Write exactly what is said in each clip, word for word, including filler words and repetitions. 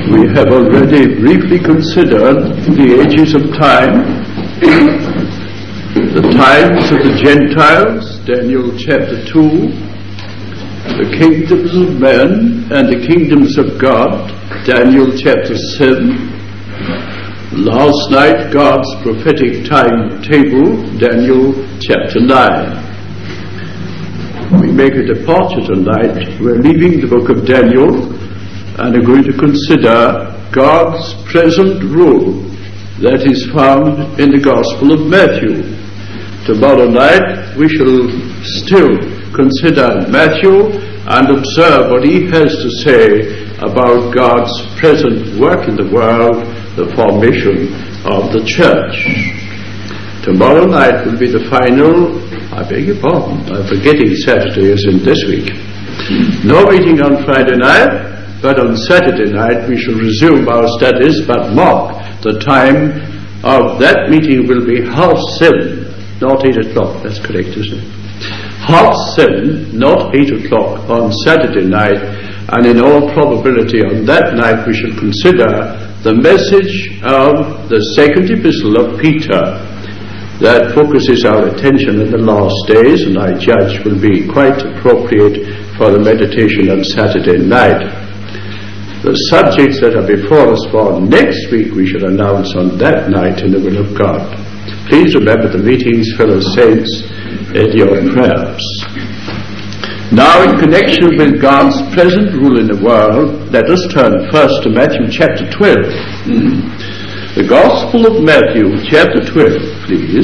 We have already briefly considered the ages of time, the times of the Gentiles, Daniel chapter two, the kingdoms of men and the kingdoms of God, Daniel chapter seven. Last night, God's prophetic timetable, Daniel chapter nine. We make a departure tonight. We're leaving the book of Daniel and are going to consider God's present rule that is found in the Gospel of Matthew. Tomorrow night we shall still consider Matthew and observe what he has to say about God's present work in the world, the formation of the church. Tomorrow night will be the final, I beg your pardon, I'm forgetting Saturday is in this week. No meeting on Friday night, but on Saturday night we shall resume our studies, but mark the time of that meeting will be half seven, not eight o'clock, that's correct, isn't it? Half seven, not eight o'clock on Saturday night, and in all probability on that night we shall consider the message of the second epistle of Peter that focuses our attention in the last days, and I judge will be quite appropriate for the meditation on Saturday night. The subjects that are before us for next week we shall announce on that night in the will of God. Please remember the meetings, fellow saints, in your prayers. Now, in connection with God's present rule in the world, let us turn first to Matthew chapter twelve. The Gospel of Matthew chapter twelve, please.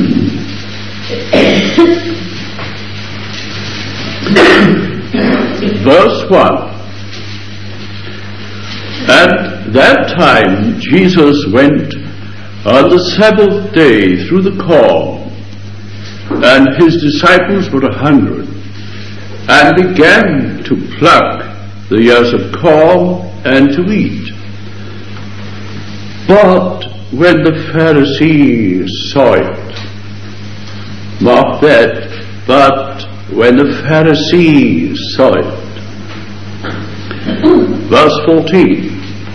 Verse one. At that time Jesus went on the Sabbath day through the corn, and his disciples were a hundred, and began to pluck the ears of corn and to eat. But when the Pharisees saw it, mark that, but when the Pharisees saw it, verse fourteen,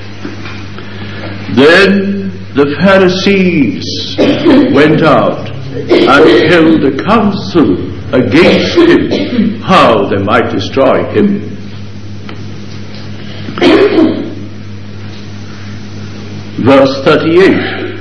then the Pharisees went out and held a council against him, how they might destroy him. Verse thirty-eight.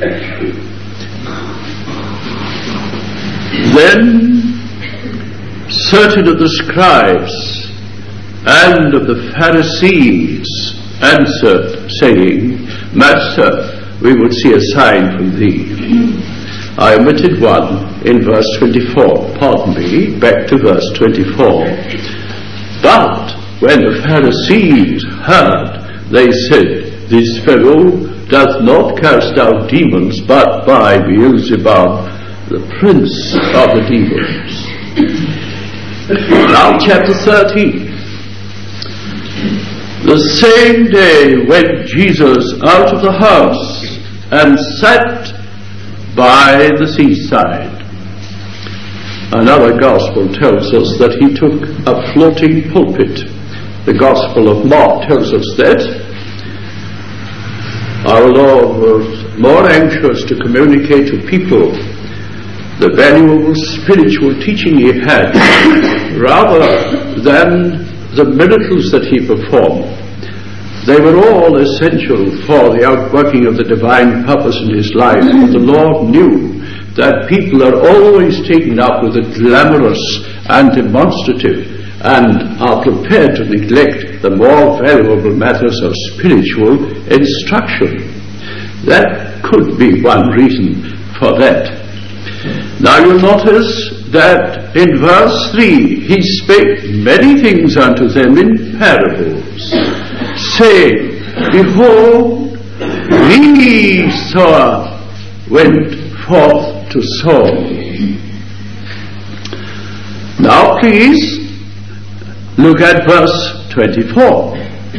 Then certain of the scribes and of the Pharisees answered, saying, Master, we would see a sign from thee. I omitted one in verse twenty-four. Pardon me, back to verse twenty-four. But when the Pharisees heard, they said, This fellow doth not cast out demons, but by Beelzebub, the prince of the demons. Now chapter thirteen. The same day went Jesus out of the house and sat by the seaside. Another gospel tells us that he took a floating pulpit. The Gospel of Mark tells us that. Our Lord was more anxious to communicate to people the valuable spiritual teaching he had rather than the miracles that he performed. They were all essential for the outworking of the divine purpose in his life, but the Lord knew that people are always taken up with the glamorous and demonstrative and are prepared to neglect the more valuable matters of spiritual instruction. That could be one reason for that. Now you'll notice that in verse three, he spake many things unto them in parables, saying, Behold, these went forth to sow. Now please, look at verse twenty-four.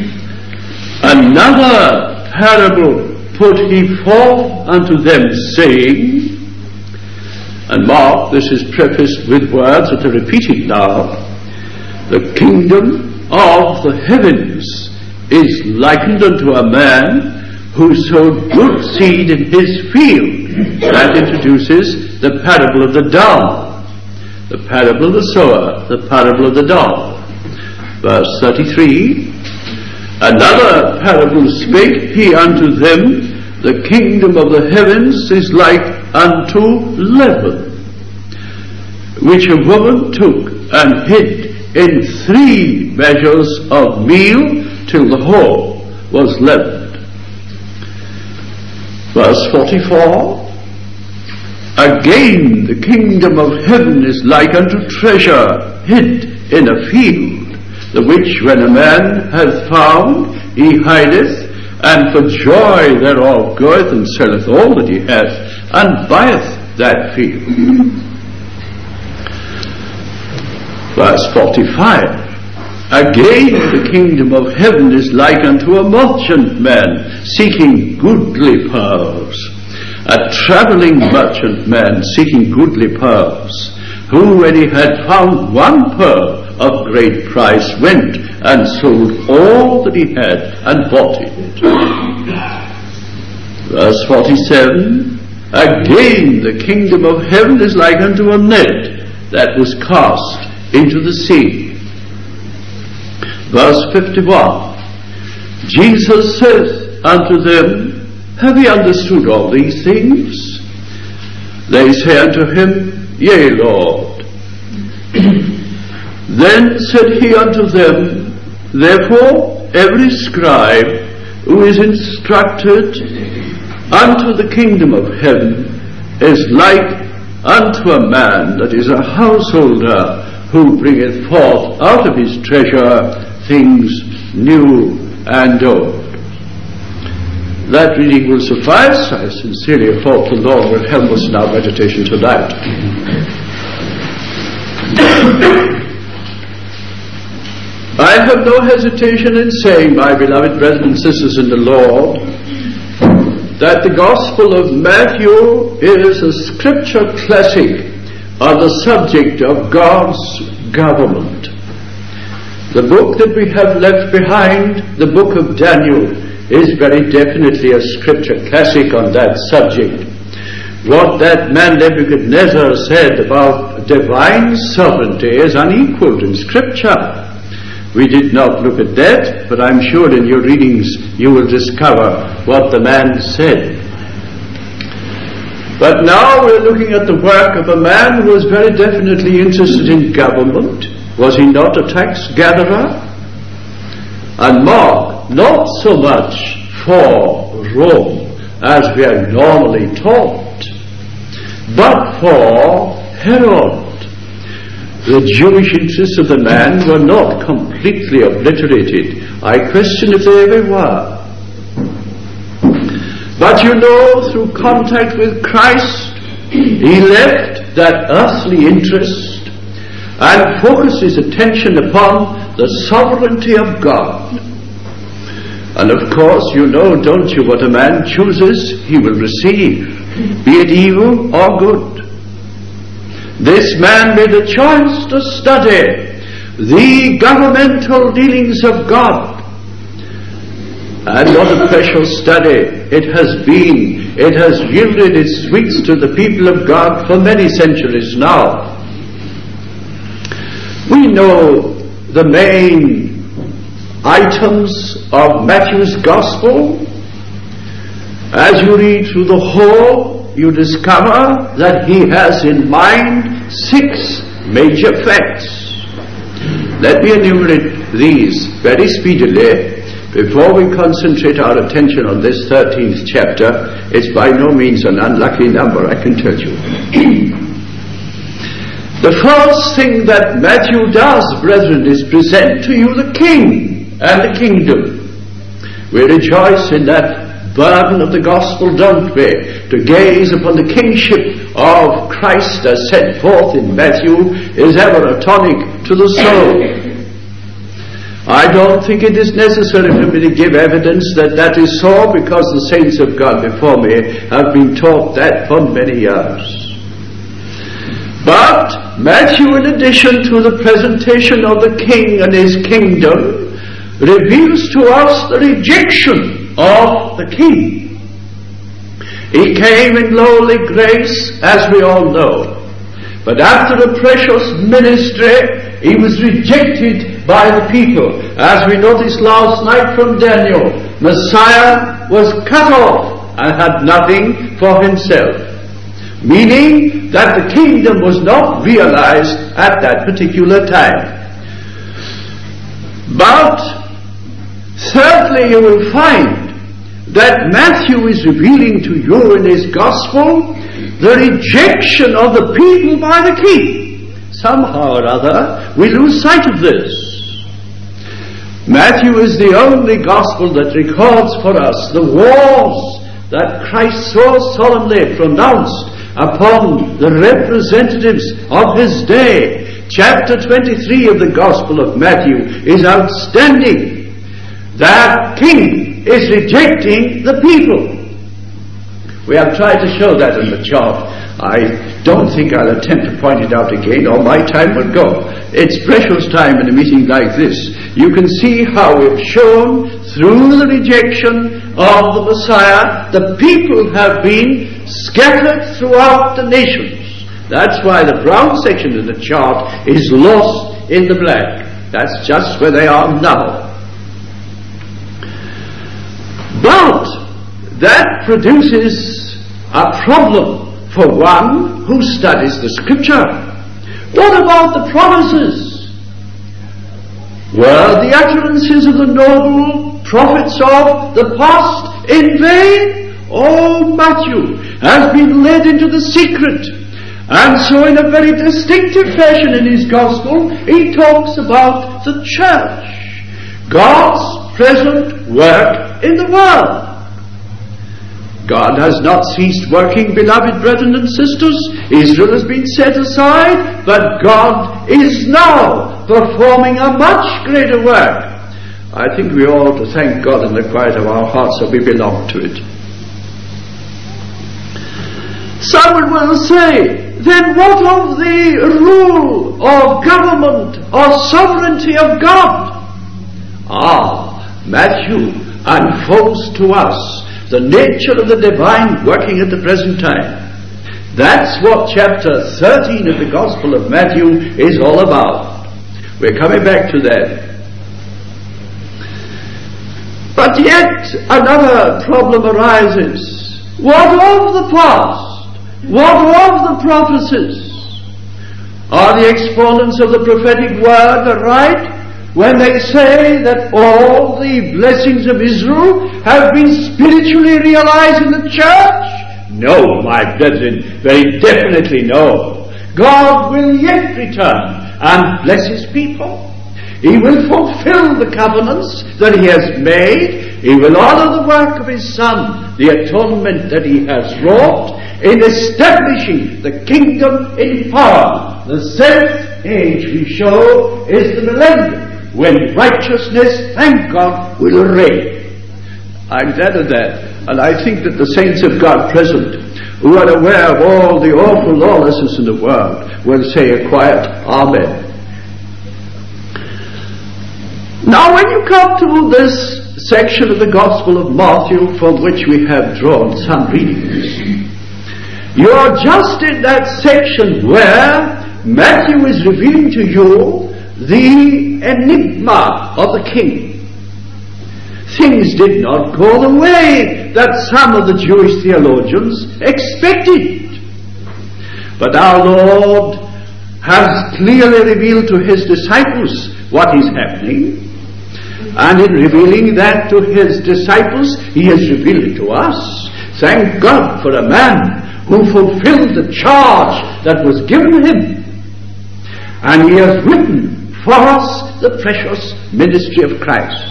Another parable put he forth unto them, saying, and mark, this is prefaced with words that are repeated now, the kingdom of the heavens is likened unto a man who sowed good seed in his field. That introduces the parable of the dove, the parable of the sower, the parable of the dove. Verse thirty-three, another parable spake he unto them, the kingdom of the heavens is like unto leaven, which a woman took and hid in three measures of meal till the whole was leavened. Verse forty-four, again the kingdom of heaven is like unto treasure hid in a field, the which when a man hath found, he hideth, and for joy thereof goeth and selleth all that he hath, and buyeth that field. Verse forty-five, again the kingdom of heaven is like unto a merchant man seeking goodly pearls, a travelling merchant man seeking goodly pearls, who when he had found one pearl of great price went and sold all that he had and bought it. Verse forty-seven, again the kingdom of heaven is like unto a net that was cast into the sea. Verse fifty-one, Jesus saith unto them, have ye understood all these things? They say unto him, yea, Lord. Then said he unto them, therefore every scribe who is instructed unto the kingdom of heaven is like unto a man that is a householder, who bringeth forth out of his treasure things new and old. That reading will suffice. I sincerely hope the Lord will help us in our meditation tonight. I have no hesitation in saying, my beloved brethren and sisters in the Lord, that the Gospel of Matthew is a scripture classic on the subject of God's government. The book that we have left behind, the book of Daniel, is very definitely a scripture classic on that subject. What that man Nebuchadnezzar said about divine sovereignty is unequaled in scripture. We did not look at that, but I'm sure in your readings you will discover what the man said. But now we're looking at the work of a man who was very definitely interested in government. Was he not a tax gatherer? And mark, not so much for Rome as we are normally taught, but for Herod. The Jewish interests of the man were not completely obliterated. I question if they ever were. But you know, through contact with Christ, he left that earthly interest and focused his attention upon the sovereignty of God. And of course, you know, don't you, what a man chooses, he will receive, be it evil or good. This man made a choice to study the governmental dealings of God. And what a precious study it has been. It has yielded its sweets to the people of God for many centuries now. We know the main items of Matthew's Gospel. As you read through the whole, you discover that he has in mind six major facts. Let me enumerate these very speedily before we concentrate our attention on this thirteenth chapter. It's by no means an unlucky number, I can tell you. The first thing that Matthew does, brethren, is present to you the king and the kingdom. We rejoice in that burden of the gospel, don't we? To gaze upon the kingship of Christ as set forth in Matthew is ever a tonic to the soul. I don't think it is necessary for me to give evidence that that is so, because the saints of God before me have been taught that for many years. But Matthew, in addition to the presentation of the king and his kingdom, reveals to us the rejection of the king. He came in lowly grace, as we all know. But after a precious ministry, he was rejected by the people. As we noticed last night from Daniel, Messiah was cut off and had nothing for himself. Meaning that the kingdom was not realized at that particular time. But thirdly, you will find that Matthew is revealing to you in his gospel the rejection of the people by the king. Somehow or other, we lose sight of this. Matthew is the only gospel that records for us the wars that Christ so solemnly pronounced upon the representatives of his day. Chapter twenty-three of the Gospel of Matthew is outstanding. That king is rejecting the people. We have tried to show that in the chart. I don't think I'll attempt to point it out again, or my time will go. It's precious time in a meeting like this. You can see how we've shown through the rejection of the Messiah, the people have been scattered throughout the nations. That's why the brown section of the chart is lost in the black. That's just where they are now. But that produces a problem for one who studies the scripture. What about the promises? Were the utterances of the noble prophets of the past in vain? Oh, Matthew has been led into the secret. And so in a very distinctive fashion in his gospel, he talks about the church. God's present work in the world. God has not ceased working, beloved brethren and sisters. Israel has been set aside, but God is now performing a much greater work. I think we ought to thank God in the quiet of our hearts that we belong to it. Someone will say, then what of the rule or government or sovereignty of God? Ah, Matthew unfolds to us the nature of the divine working at the present time. That's what chapter thirteen of the Gospel of Matthew is all about. We're coming back to that. But yet another problem arises. What of the past? What of the prophecies? Are the exponents of the prophetic word right when they say that all the blessings of Israel have been spiritually realized in the church? No, my brethren, very definitely no. God will yet return and bless his people. He will fulfill the covenants that he has made. He will honor the work of his Son, the atonement that he has wrought in establishing the kingdom in power. The seventh age, we show, is the millennium, when righteousness, thank God, will reign. I'm glad of that. And I think that the saints of God present, who are aware of all the awful lawlessness in the world, will say a quiet Amen. Now when you come to this section of the Gospel of Matthew, from which we have drawn some readings, you are just in that section where Matthew is revealing to you the enigma of the king. Things did not go the way that some of the Jewish theologians expected. But our Lord has clearly revealed to his disciples what is happening. And in revealing that to his disciples, he has revealed it to us. Thank God for a man who fulfilled the charge that was given him. And he has written for us the precious ministry of Christ.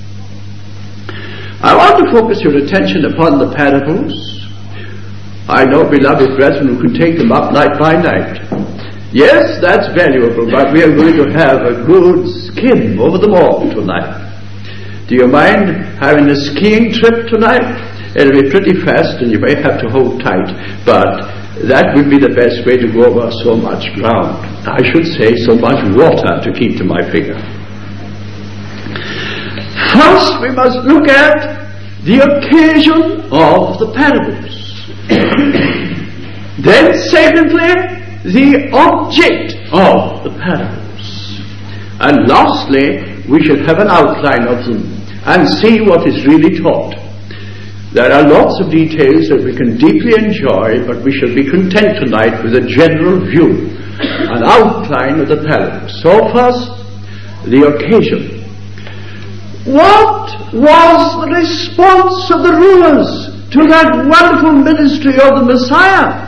I want to focus your attention upon the parables. I know, beloved brethren, who can take them up night by night. Yes, that's valuable, but we are going to have a good skim over them all tonight. Do you mind having a skiing trip tonight? It'll be pretty fast and you may have to hold tight, but that would be the best way to go over so much ground. I should say so much water to keep to my finger. First, we must look at the occasion of the parables. Then, secondly, the object of the parables. And lastly, we shall have an outline of them and see what is really taught. There are lots of details that we can deeply enjoy, but we shall be content tonight with a general view, an outline of the parables. So first, the occasion. What was the response of the rulers to that wonderful ministry of the Messiah?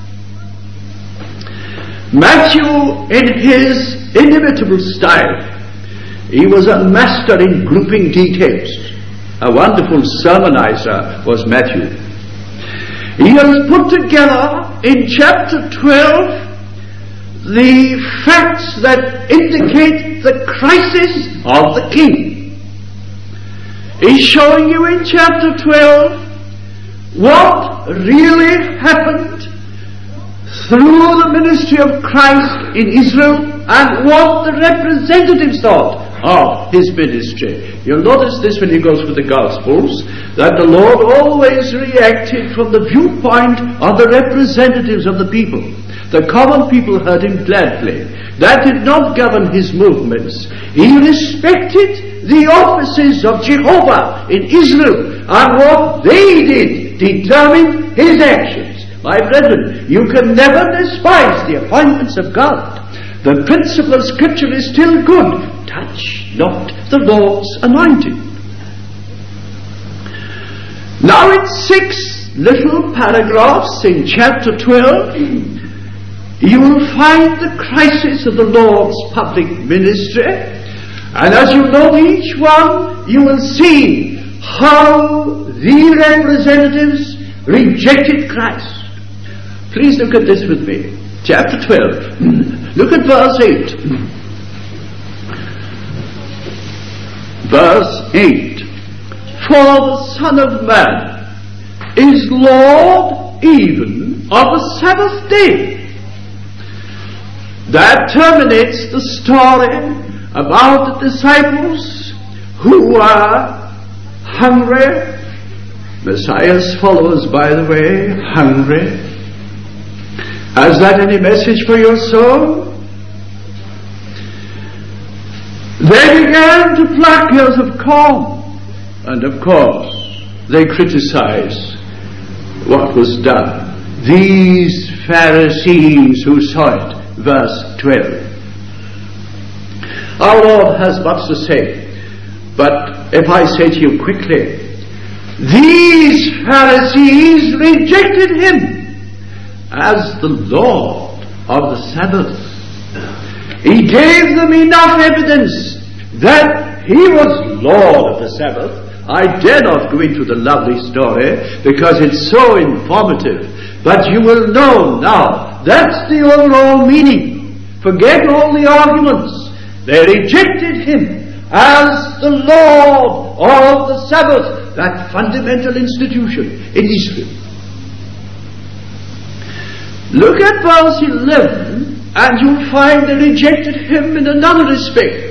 Matthew, in his inimitable style, he was a master in grouping details. A wonderful sermonizer was Matthew. He has put together in chapter twelve the facts that indicate the crisis of the king. He's showing you in chapter twelve what really happened through the ministry of Christ in Israel and what the representatives thought of his ministry. You'll notice this when you go through the Gospels, that the Lord always reacted from the viewpoint of the representatives of the people. The common people heard him gladly. That did not govern his movements. He respected the offices of Jehovah in Israel, and what they did determined his actions. My brethren, you can never despise the appointments of God. The principle of Scripture is still good. Touch not the Lord's anointing. Now in six little paragraphs in chapter twelve, you will find the crisis of the Lord's public ministry. And as you know each one, you will see how the representatives rejected Christ. Please look at this with me. Chapter twelve. Look at verse eight. Verse eight. For the Son of Man is Lord even of the Sabbath day. That terminates the story about the disciples who were hungry. Messiah's followers, by the way, hungry. Has that any message for your soul? They began to pluck ears of corn, and of course they criticized what was done. These Pharisees who saw it. Verse twelve. Our Lord has much to say, but if I say to you quickly, these Pharisees rejected him as the Lord of the Sabbath. He gave them enough evidence that he was Lord of the Sabbath. I dare not go into the lovely story because it's so informative, but you will know now that's the overall meaning. Forget all the arguments. They rejected him as the Lord of the Sabbath, that fundamental institution in Israel. Look at verse eleven, and you'll find they rejected him in another respect.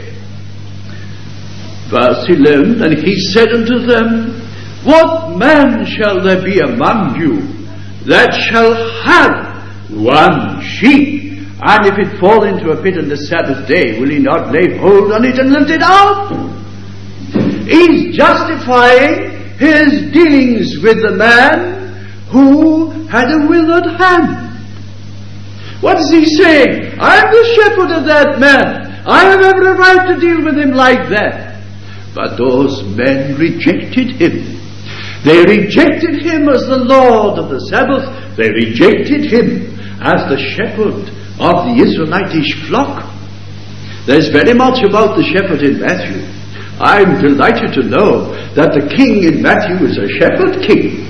Verse eleven, and he said unto them, What man shall there be among you that shall have one sheep, and if it fall into a pit on the Sabbath day, will he not lay hold on it and lift it out? He's justifying his dealings with the man who had a withered hand. What is he saying? I'm the shepherd of that man. I have every right to deal with him like that. But those men rejected him. They rejected him as the Lord of the Sabbath. They rejected him as the shepherd of the Israelitish flock. There's very much about the shepherd in Matthew. I'm delighted to know that the king in Matthew is a shepherd king.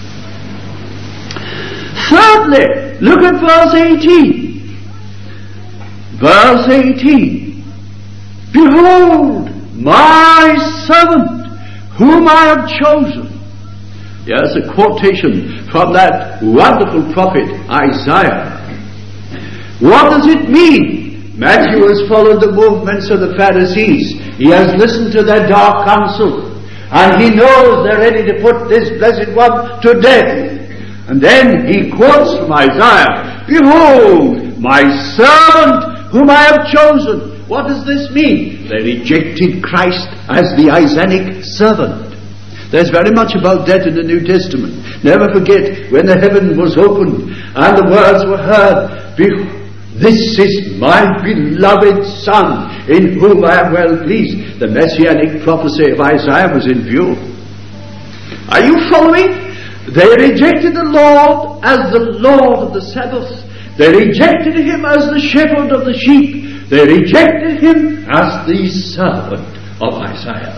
Thirdly, look at verse eighteen. Verse eighteen. Behold, my servant, whom I have chosen. Yes, a quotation from that wonderful prophet Isaiah. What does it mean? Matthew has followed the movements of the Pharisees. He has listened to their dark counsel. and he knows they're ready to put this blessed one to death. And then he quotes from Isaiah, "Behold, my servant whom I have chosen." What does this mean? They rejected Christ as the Isaac servant. There's very much about that in the New Testament. Never forget when the heaven was opened and the words were heard, "Behold, this is my beloved Son, in whom I am well pleased." The messianic prophecy of Isaiah was in view. Are you following? They rejected the Lord as the Lord of the Sabbath. They rejected him as the shepherd of the sheep. They rejected him as the servant of Isaiah.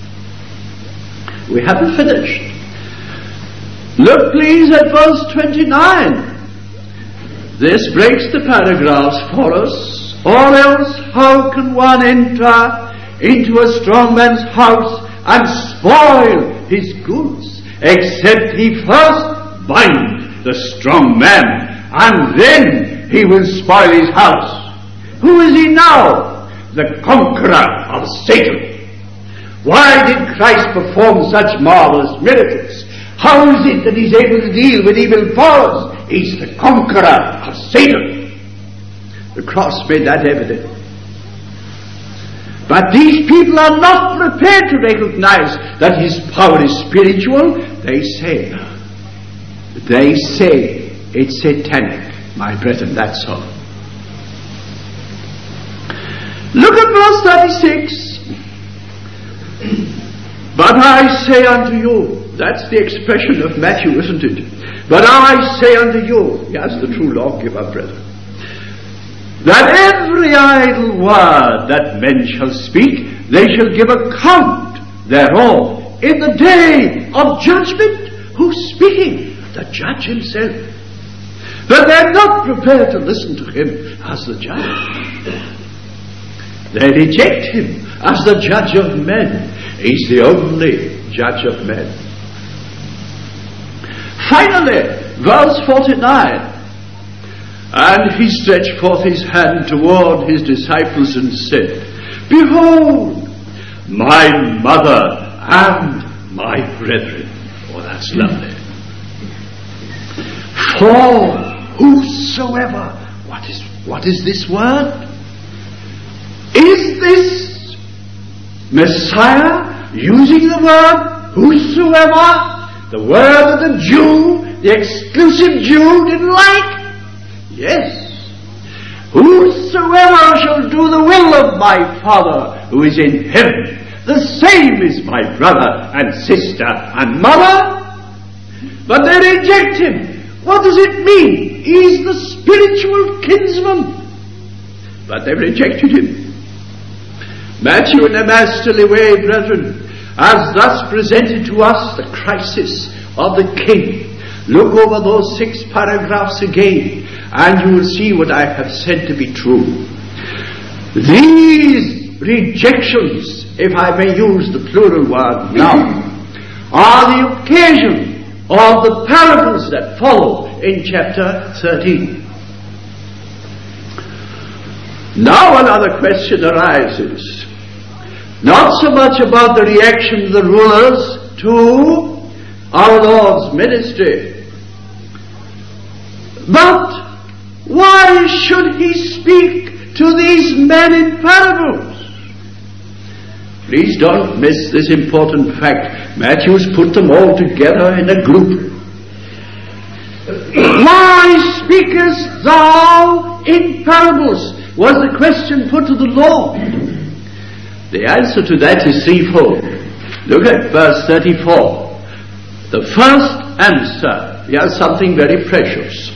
We haven't finished. Look please at verse twenty-nine. This breaks the paragraphs for us. "Or else how can one enter into a strong man's house and spoil his goods, except he first bind the strong man, and then he will spoil his house." Who is he now? The conqueror of Satan. Why did Christ perform such marvelous miracles? How is it that he's able to deal with evil powers? He's the conqueror of Satan. The cross made that evident. But these people are not prepared to recognize that his power is spiritual. They say, they say it's satanic. My brethren, that's all. Look at verse thirty-six. "But I say unto you," that's the expression of Matthew, isn't it? "But I say unto you," yes, the true lawgiver, brethren, "that every idle word that men shall speak, they shall give account thereof in the day of judgment." Who's speaking? The judge himself. But they're not prepared to listen to him as the judge. They reject him as the judge of men. He's the only judge of men. Finally, verse forty-nine. "And he stretched forth his hand toward his disciples and said, Behold, my mother and my brethren." Oh, that's lovely. "For whosoever," what is, what is this word? Is this Messiah using the word whosoever? The word that the Jew, the exclusive Jew, didn't like? Yes. "Whosoever shall do the will of my Father who is in heaven, the same is my brother and sister and mother." But they reject him. What does it mean? He's the spiritual kinsman. But they rejected him. Matthew, in a masterly way, brethren, has thus presented to us the crisis of the king. Look over those six paragraphs again, and you will see what I have said to be true. These rejections, if I may use the plural word now, are the occasion of the parables that follow in chapter thirteen. Now another question arises. Not so much about the reaction of the rulers to our Lord's ministry, but why should he speak to these men in parables? Please don't miss this important fact. Matthew's put them all together in a group. "Why speakest thou in parables?" was the question put to the Lord. The answer to that is threefold. Look at verse thirty-four. The first answer, here's something very precious.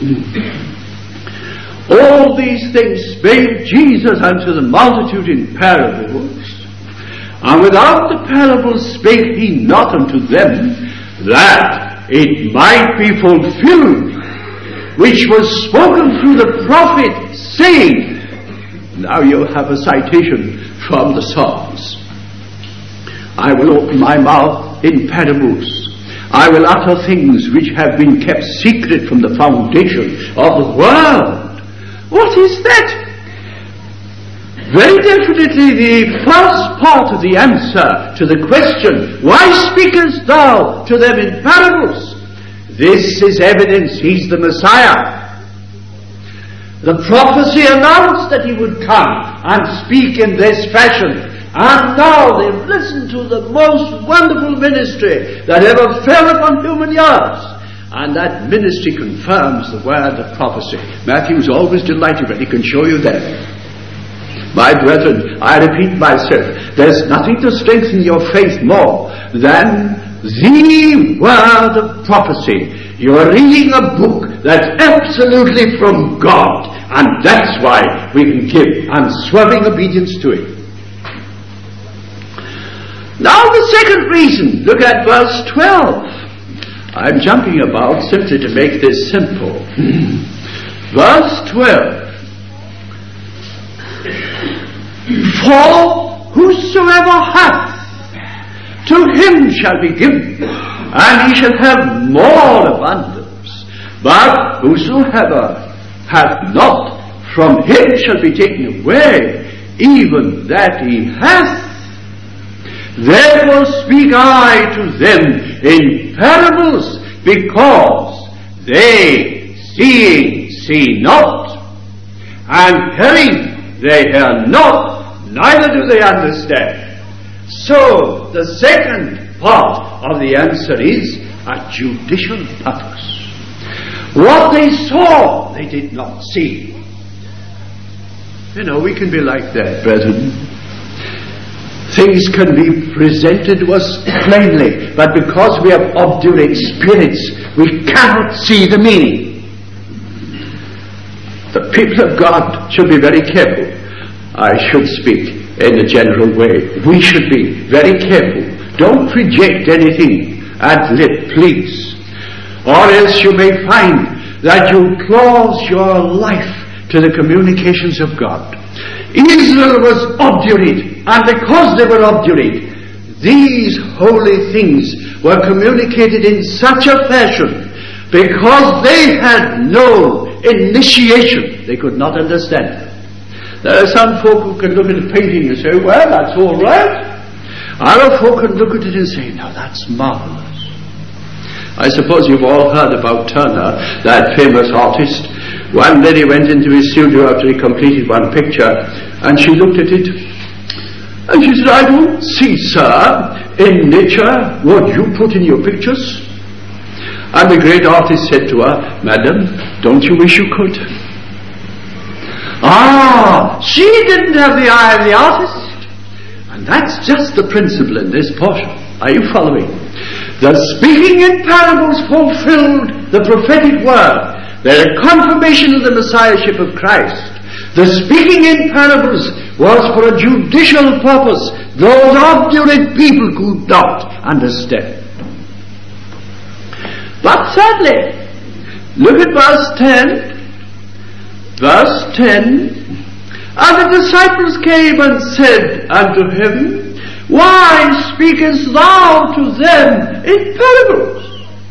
"All these things spake Jesus unto the multitude in parables, and without the parables spake he not unto them, that it might be fulfilled, which was spoken through the prophet, saying," now you have a citation from the Psalms, "I will open my mouth in parables. I will utter things which have been kept secret from the foundation of the world." What is that? Very definitely the first part of the answer to the question, why speakest thou to them in parables? This is evidence he's the Messiah. The prophecy announced that he would come and speak in this fashion. And now they've listened to the most wonderful ministry that ever fell upon human ears. And that ministry confirms the word of prophecy. Matthew is always delighted when he can show you that. My brethren, I repeat myself, there's nothing to strengthen your faith more than the word of prophecy. You are reading a book that's absolutely from God, and that's why we can give unswerving obedience to it. Now the second reason, look at verse twelve. I'm jumping about simply to make this simple. Verse twelve. For whosoever hath, to him shall be given, and he shall have more abundance. But whosoever hath not, from him shall be taken away, even that he hath. Therefore speak I to them in parables, because they, seeing, see not, and hearing, they hear not, neither do they understand. So, the second part of the answer is a judicial purpose. What they saw, they did not see. You know, we can be like that, brethren. Things can be presented to us plainly, but because we have obdurate spirits, we cannot see the meaning. The people of God should be very careful. I should speak in a general way. We should be very careful. Don't reject anything ad lib, please. Or else you may find that you close your life to the communications of God. Israel was obdurate, and because they were obdurate, these holy things were communicated in such a fashion, because they had no initiation, they could not understand it. There are some folk who can look at a painting and say, well, that's all right. Other folk can look at it and say, now that's marvelous. I suppose you've all heard about Turner, that famous artist. One lady went into his studio after he completed one picture, and she looked at it, and she said, I don't see, sir, in nature what you put in your pictures. And the great artist said to her, Madam, don't you wish you could? Ah, she didn't have the eye of the artist. And that's just the principle in this portion. Are you following? The speaking in parables fulfilled the prophetic word. They're a confirmation of the Messiahship of Christ. The speaking in parables was for a judicial purpose. Those obdurate people could not understand. But sadly, look at verse ten. Verse ten. And the disciples came and said unto him, why speakest thou to them in parables?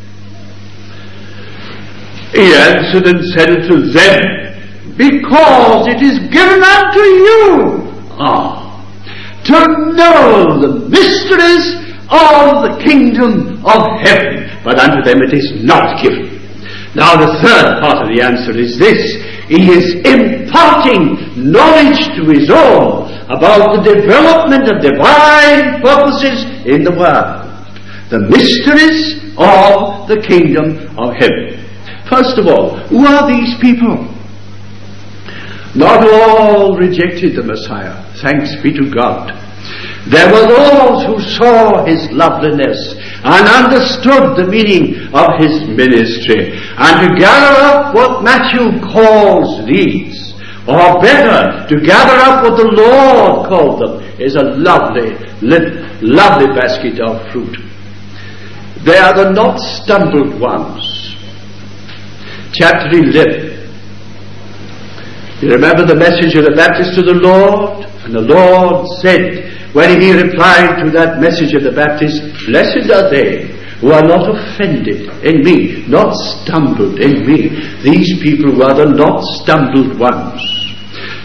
He answered and said unto them, because it is given unto you ah, to know the mysteries of the kingdom of heaven, but unto them it is not given. Now the third part of the answer is this. He is imparting knowledge to his own about the development of divine purposes in the world. The mysteries of the kingdom of heaven. First of all, who are these people? Not all rejected the Messiah, thanks be to God. There were those who saw his loveliness and understood the meaning of his ministry. And to gather up what Matthew calls these, or better, to gather up what the Lord called them, is a lovely, lovely basket of fruit. They are the not stumbled ones. Chapter eleven. You remember the message of the Baptist to the Lord? And the Lord said, when he replied to that message of the Baptist, blessed are they who are not offended in me, not stumbled in me. These people were the not stumbled ones.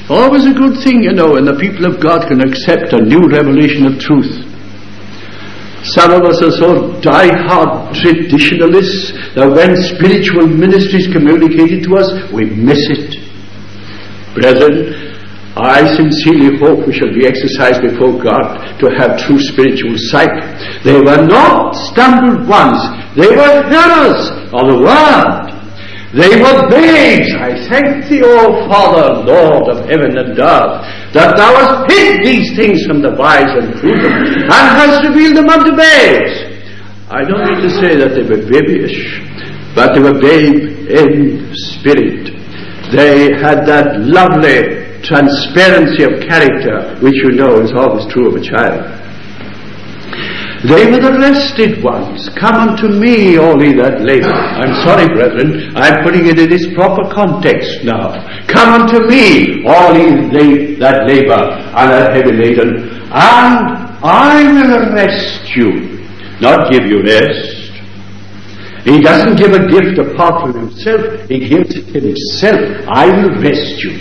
Always a good thing, you know, when the people of God can accept a new revelation of truth. Some of us are so die-hard traditionalists that when spiritual ministry is communicated to us, we miss it. Brethren, I sincerely hope we shall be exercised before God to have true spiritual sight. They were not stumbled ones. They were hearers of the word. They were babes. I thank thee, O Father, Lord of heaven and earth, that thou hast hid these things from the wise and prudent, and hast revealed them unto babes. I don't mean to say that they were babyish, but they were babe in spirit. They had that lovely transparency of character, which you know is always true of a child. They were the rested ones. Come unto me, all ye that labor. I'm sorry, brethren, I'm putting it in its proper context now. Come unto me, all ye that labor and are heavy laden, and I will rest you. Not give you rest. He doesn't give a gift apart from himself. He gives it himself. I will rest you.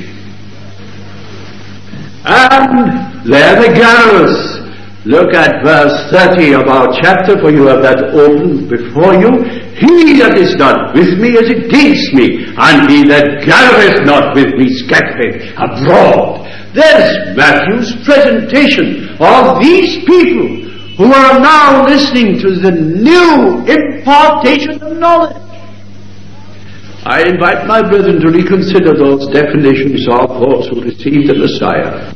And there the girls. Look at verse thirty of our chapter, for you have that open before you. He that is not with me is against me, and he that gathereth not with me scattereth abroad. There's Matthew's presentation of these people who are now listening to the new impartation of knowledge. I invite my brethren to reconsider those definitions of those who received the Messiah.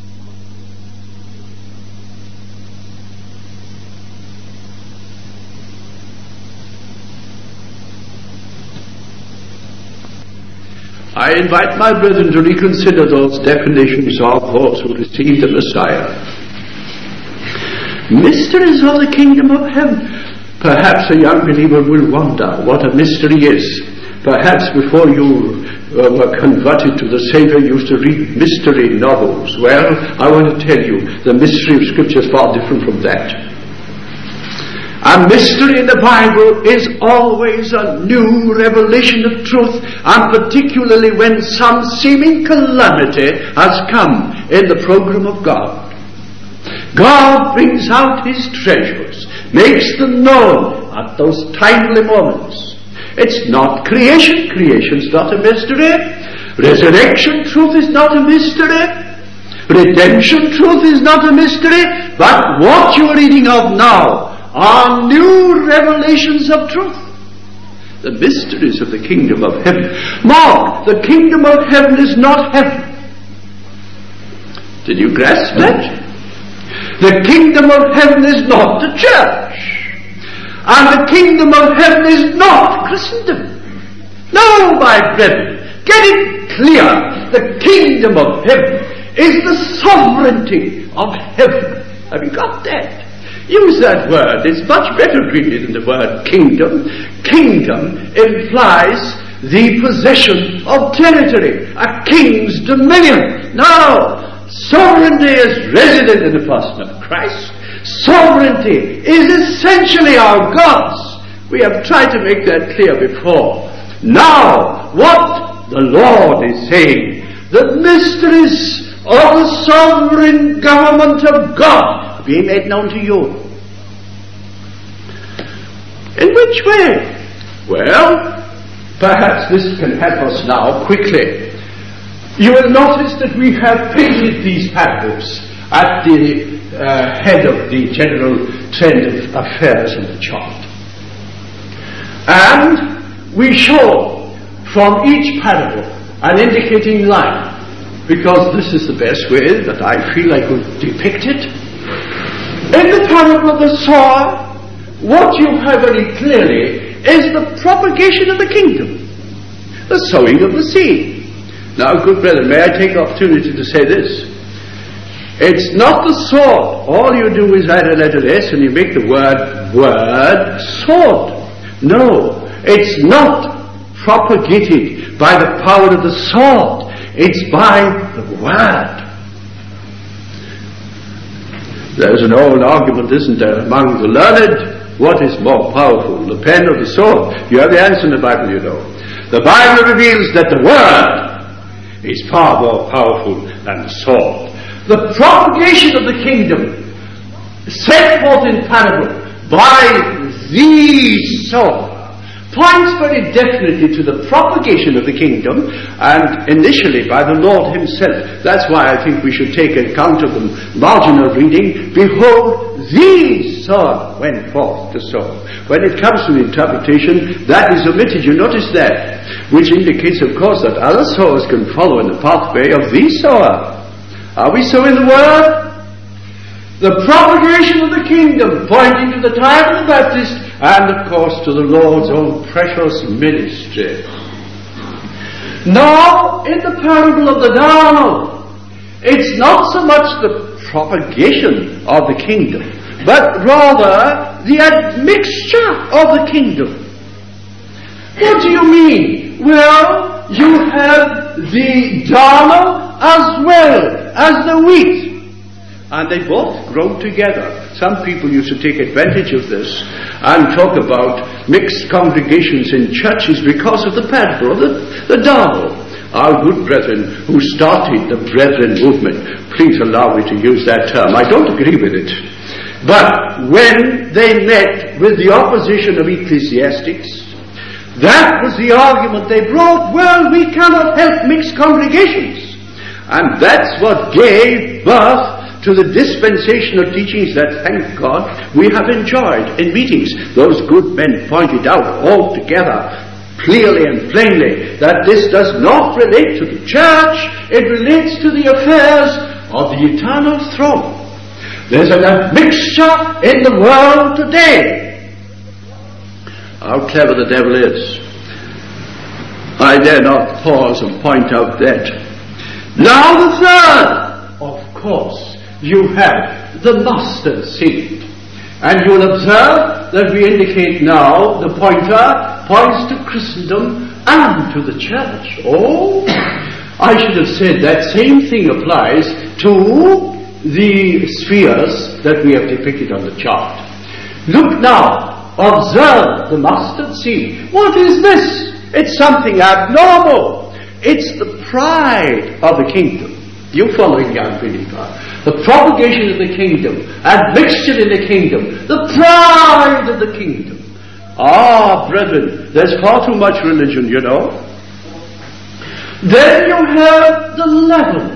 I invite my brethren to reconsider those definitions of those who received the Messiah. Mysteries of the kingdom of heaven. Perhaps a young believer will wonder what a mystery is. Perhaps before you uh, were converted to the Savior, you used to read mystery novels. Well, I want to tell you, the mystery of Scripture is far different from that. A mystery in the Bible is always a new revelation of truth, and particularly when some seeming calamity has come in the program of God. God brings out His treasures, makes them known at those timely moments. It's not creation. Creation's not a mystery. Resurrection truth is not a mystery. Redemption truth is not a mystery. But what you are reading of now are new revelations of truth. The mysteries of the kingdom of heaven. Mark, the kingdom of heaven is not heaven. Did you grasp that? The kingdom of heaven is not the church. And the kingdom of heaven is not Christendom. No, my brethren, get it clear. The kingdom of heaven is the sovereignty of heaven. Have you got that? Use that word. It's much better really than the word kingdom. Kingdom implies the possession of territory, a king's dominion. Now, sovereignty is resident in the person of Christ. Sovereignty is essentially our God's. We have tried to make that clear before. Now, what the Lord is saying, the mysteries of the sovereign government of God being made known to you. In which way? Well, perhaps this can help us now quickly. You will notice that we have painted these parables at the uh, head of the general trend of affairs in the chart. And we show from each parable an indicating line, because this is the best way that I feel I could depict it. In the parable of the sower, what you have very clearly is the propagation of the kingdom, the sowing of the seed. Now, good brethren, may I take opportunity to say this? It's not the sword. All you do is add a letter S and you make the word, word, sword. No, it's not propagated by the power of the sword. It's by the word. There's an old argument, isn't there, among the learned? What is more powerful, the pen or the sword? You have the answer in the Bible, you know. The Bible reveals that the word is far more powerful than the sword. The propagation of the kingdom set forth in parable by the sword points very definitely to the propagation of the kingdom, and initially by the Lord himself. That's why I think we should take account of the marginal reading. Behold, the sword went forth to sow. When it comes to the interpretation, that is omitted. You notice that, which indicates, of course, that other sowers can follow in the pathway of the sower. Are we so in the word? The propagation of the kingdom, pointing to the time of the Baptist, and of course to the Lord's own precious ministry. Now, in the parable of the darnel, it's not so much the propagation of the kingdom, but rather the admixture of the kingdom. What do you mean? Well, you have the darnel as well as the wheat. And they both grow together. Some people used to take advantage of this and talk about mixed congregations in churches because of the parable of the, the darnel. Our good brethren who started the brethren movement, please allow me to use that term. I don't agree with it. But when they met with the opposition of ecclesiastics, that was the argument they brought. Well, we cannot help mixed congregations. And that's what gave birth to the dispensational teachings that, thank God, we have enjoyed in meetings. Those good men pointed out altogether, clearly and plainly, that this does not relate to the church, it relates to the affairs of the eternal throne. There's an admixture in the world today. How clever the devil is. I dare not pause and point out that. Now the third, of course, you have the mustard seed. And you'll observe that we indicate now the pointer points to Christendom and to the church. Oh, I should have said that same thing applies to the spheres that we have depicted on the chart. Look now, observe the mustard seed. What is this? It's something abnormal. It's the pride of the kingdom. You following, young believer? The propagation of the kingdom, admixture in the kingdom, the pride of the kingdom. Ah, brethren, there's far too much religion, you know. Then you have the leaven,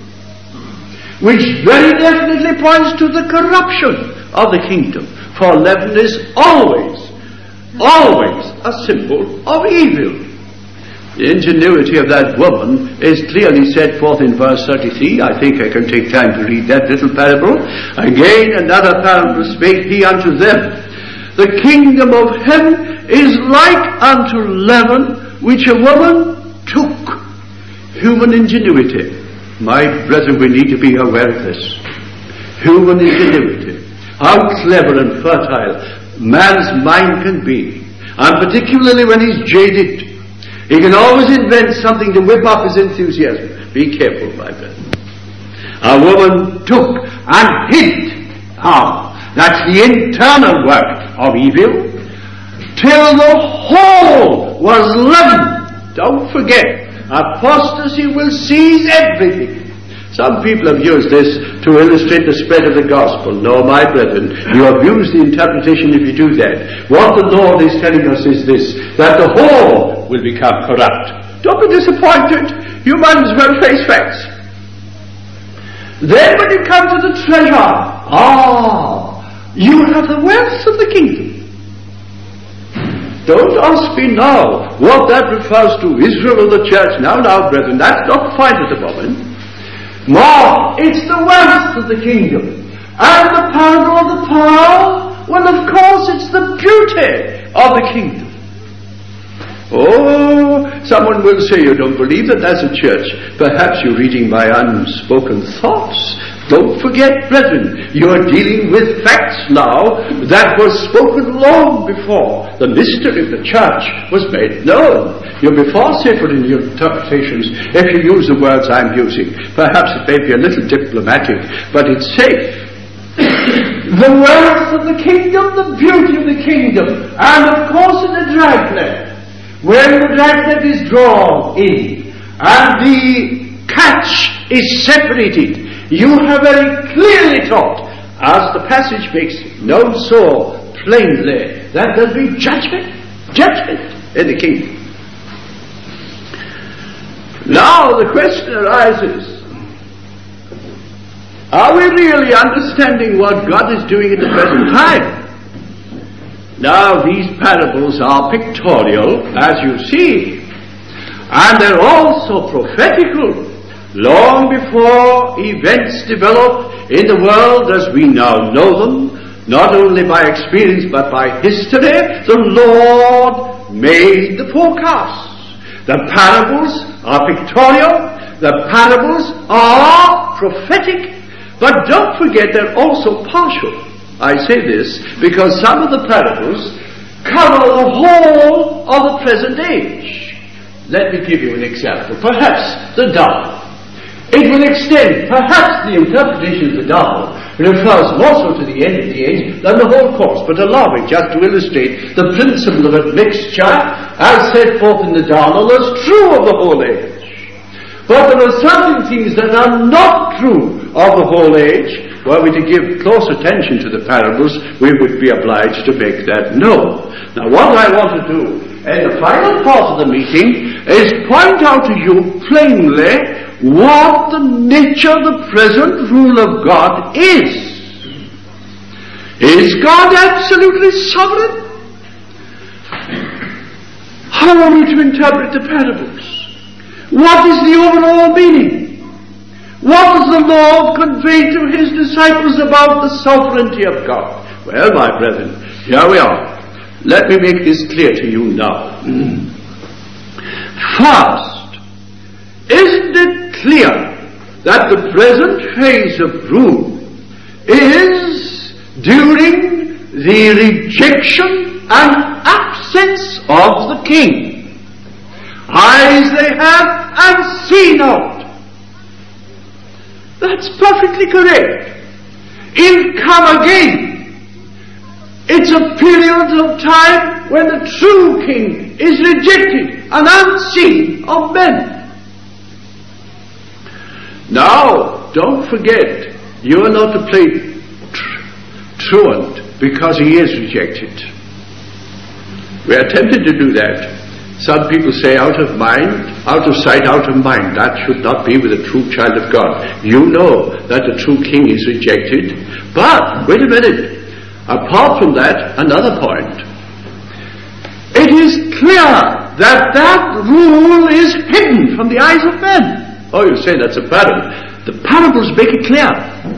which very definitely points to the corruption of the kingdom. For leaven is always, always a symbol of evil. The ingenuity of that woman is clearly set forth in verse thirty-three. I think I can take time to read that little parable. Again, another parable spake he unto them. The kingdom of heaven is like unto leaven, which a woman took. Human ingenuity. My brethren, we need to be aware of this. Human ingenuity. How clever and fertile man's mind can be. And particularly when he's jaded. He can always invent something to whip up his enthusiasm. Be careful, my friend. A woman took and hid. Ah, that's the internal work of evil. Till the whole was leavened. Don't forget, apostasy will seize everything. Some people have used this to illustrate the spread of the gospel. No, my brethren, you abuse the interpretation if you do that. What the Lord is telling us is this, that the whole will become corrupt. Don't be disappointed. You might as well face facts. Then when you come to the treasure, ah, you have the wealth of the kingdom. Don't ask me now what that refers to, Israel or the church. Now, now, brethren, that's not the point at the moment. More, it's the wealth of the kingdom. And the parable of the pearl, well, of course, it's the beauty of the kingdom. Oh, someone will say you don't believe that that's a church. Perhaps you're reading my unspoken thoughts. Don't forget, brethren, you are dealing with facts now that were spoken long before the mystery of the church was made known. You'll be far safer in your interpretations if you use the words I'm using. Perhaps it may be a little diplomatic, but it's safe. The wealth of the kingdom, the beauty of the kingdom, and of course in the dragnet. When the dragnet is drawn in, and the catch is separated. You have very clearly taught, as the passage makes known so plainly, that there'll be judgment, judgment in the kingdom. Now the question arises, are we really understanding what God is doing at the present time? Now these parables are pictorial, as you see, and they're also prophetical. Long before events develop in the world as we now know them, not only by experience but by history, the Lord made the forecasts. The parables are pictorial, the parables are prophetic, but don't forget they're also partial. I say this because some of the parables cover the whole of the present age. Let me give you an example. Perhaps the dove. It will extend, perhaps the interpretation of the dove refers more so to the end of the age than the whole course, but allow me just to illustrate the principle of admixture as set forth in the Dharma is true of the whole age. But there are certain things that are not true of the whole age. Were we to give close attention to the parables, we would be obliged to make that known. Now what I want to do in the final part of the meeting is point out to you plainly what the nature of the present rule of God is. Is God absolutely sovereign? How are we to interpret the parables? What is the overall meaning? What does the Lord convey to his disciples about the sovereignty of God? Well, my brethren, here we are. Let me make this clear to you now. First, isn't it clear that the present phase of rule is during the rejection and absence of the king? Eyes they have and see not. That's perfectly correct. He'll come again. It's a period of time when the true king is rejected and unseen of men. Now, don't forget, you are not to play tr- truant because he is rejected. We are tempted to do that. Some people say out of mind, out of sight, out of mind. That should not be with a true child of God. You know that the true king is rejected. But, wait a minute. Apart from that, another point. It is clear that that rule is hidden from the eyes of men. Oh, you say that's a parable. The parables make it clear.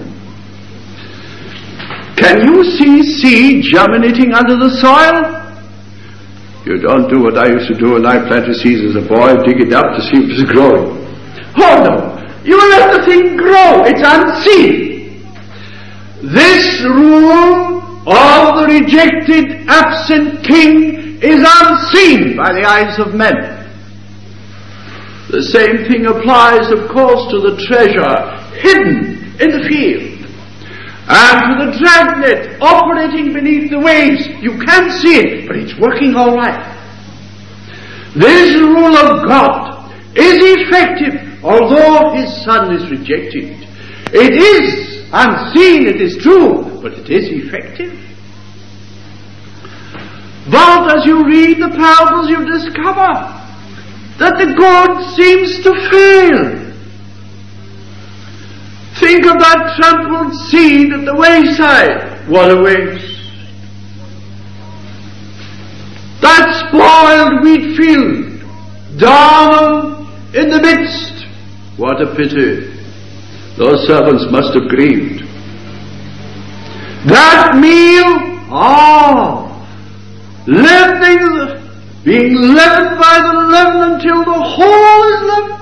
Can you see seed germinating under the soil? You don't do what I used to do when I planted seeds as a boy, dig it up to see if it's growing. Oh no! You let the thing grow. It's unseen. This rule of the rejected, absent king is unseen by the eyes of men. The same thing applies, of course, to the treasure hidden in the field. And to the dragnet operating beneath the waves. You can't see it, but it's working all right. This rule of God is effective, although his son is rejected. It is unseen, it is true, but it is effective. But as you read the parables, you discover that the good seems to fail. Think of that trampled seed at the wayside. What a waste. That spoiled wheat field, down in the midst. What a pity. Those servants must have grieved. That meal, ah, leavening, being leavened by the leaven until the whole is leavened.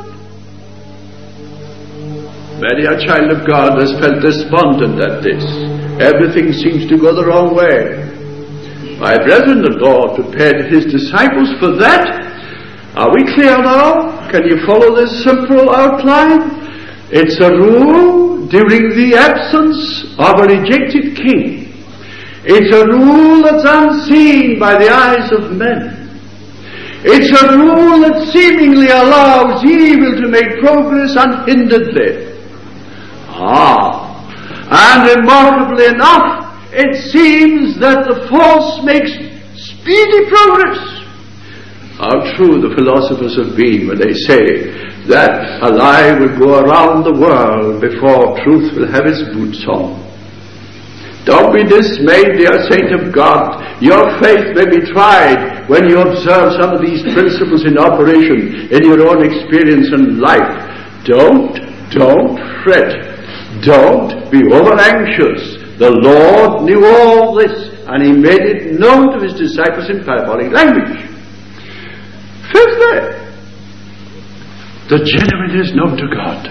Many a child of God has felt despondent at this. Everything seems to go the wrong way. My brethren, the Lord prepared his disciples for that. Are we clear now? Can you follow this simple outline? It's a rule during the absence of a rejected king. It's a rule that's unseen by the eyes of men. It's a rule that seemingly allows evil to make progress unhinderedly. Ah, and remarkably enough, it seems that the force makes speedy progress. How true the philosophers have been when they say that a lie will go around the world before truth will have its boots on. Don't be dismayed, dear saint of God. Your faith may be tried when you observe some of these principles in operation in your own experience and life. Don't, don't fret. Don't be over anxious. The Lord knew all this, and He made it known to His disciples in parabolic language. Fifthly, the genuine is known to God.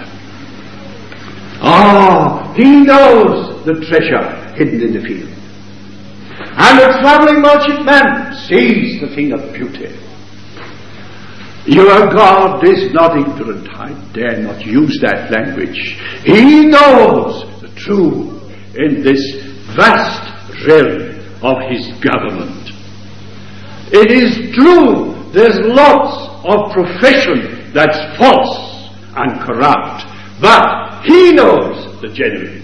Ah, He knows the treasure hidden in the field. And the traveling merchantman sees the thing of beauty. Your God is not ignorant. I dare not use that language. He knows the truth in this vast realm of His government. It is true, there's lots of profession that's false and corrupt, but He knows the genuine.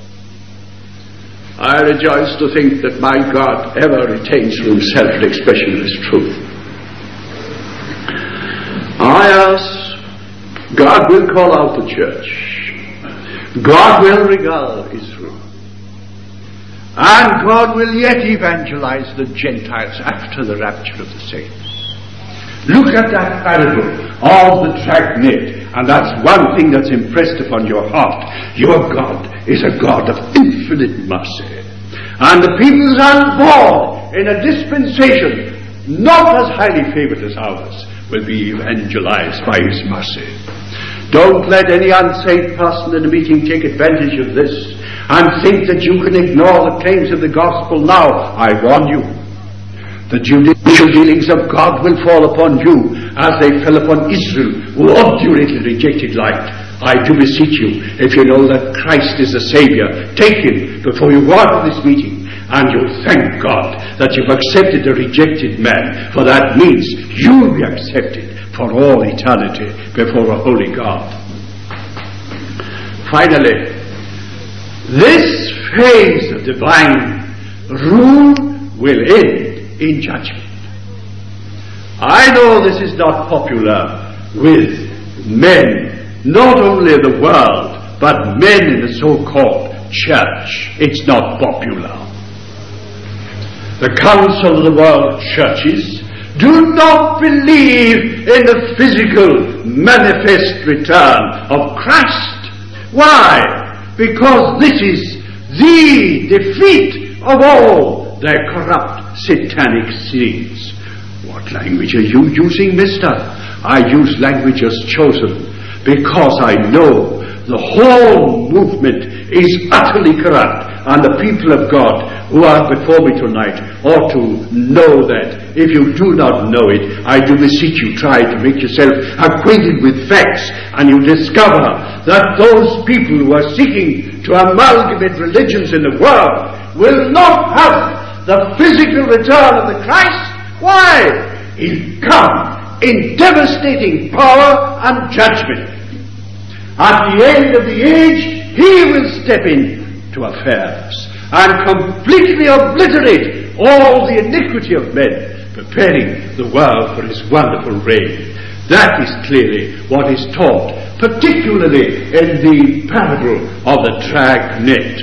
I rejoice to think that my God ever retains for Himself an expression of His truth. I ask, God will call out the church. God will regale Israel. And God will yet evangelize the Gentiles after the rapture of the saints. Look at that parable of the dragnet, and that's one thing that's impressed upon your heart. Your God is a God of infinite mercy. And the peoples unborn in a dispensation not as highly favored as ours will be evangelized by His mercy. Don't let any unsaved person in a meeting take advantage of this and think that you can ignore the claims of the gospel now. I warn you. The judicial dealings of God will fall upon you as they fell upon Israel, who obdurately rejected light. I do beseech you, if you know that Christ is the Savior, take Him before you go out of this meeting, and you'll thank God that you've accepted a rejected man, for that means you'll be accepted for all eternity before a holy God. Finally, this phase of divine rule will end in judgment. I know this is not popular with men, not only of the world, but men in the so-called church. It's not popular. The Council of the World Churches do not believe in the physical manifest return of Christ. Why? Because this is the defeat of all their corrupt satanic sins. What language are you using, mister? I use language as chosen because I know the whole movement is utterly corrupt, and the people of God who are before me tonight ought to know that. If you do not know it, I do beseech you, try to make yourself acquainted with facts, and you discover that those people who are seeking to amalgamate religions in the world will not have the physical return of the Christ. Why? He'll come in devastating power and judgment. At the end of the age, He will step in to affairs and completely obliterate all the iniquity of men, preparing the world for His wonderful reign. That is clearly what is taught, particularly in the parable of the dragnet.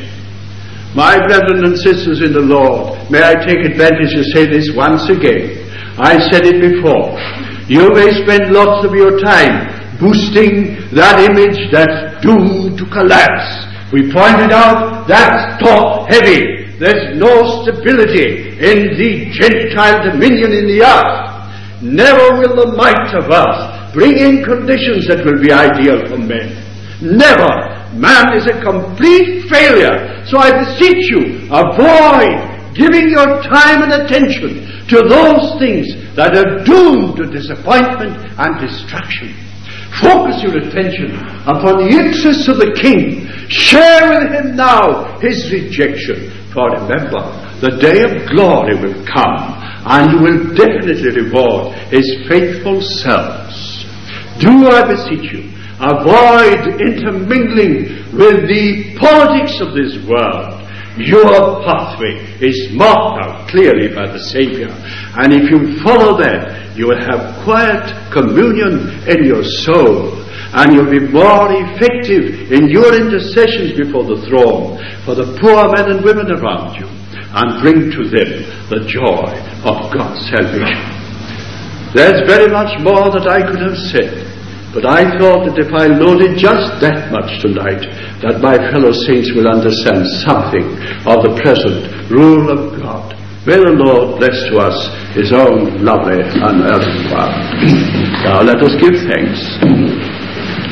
My brethren and sisters in the Lord, may I take advantage to say this once again. I said it before. You may spend lots of your time boosting that image that's doomed to collapse. We pointed out that's top heavy. There's no stability in the Gentile dominion in the earth. Never will the might of earth bring in conditions that will be ideal for men. Never. Man is a complete failure. So I beseech you, avoid giving your time and attention to those things that are doomed to disappointment and destruction. Focus your attention upon the interests of the King. Share with Him now His rejection. For remember, the day of glory will come, and you will definitely reward his faithful servants. Do, I beseech you, avoid intermingling with the politics of this world. Your pathway is marked out clearly by the Savior, and if you follow that, you will have quiet communion in your soul, and you'll be more effective in your intercessions before the throne for the poor men and women around you, and bring to them the joy of God's salvation. There's very much more that I could have said, but I thought that if I loaded just that much tonight, that my fellow saints will understand something of the present rule of God. May the Lord bless to us his own lovely and earthly Father. Now let us give thanks.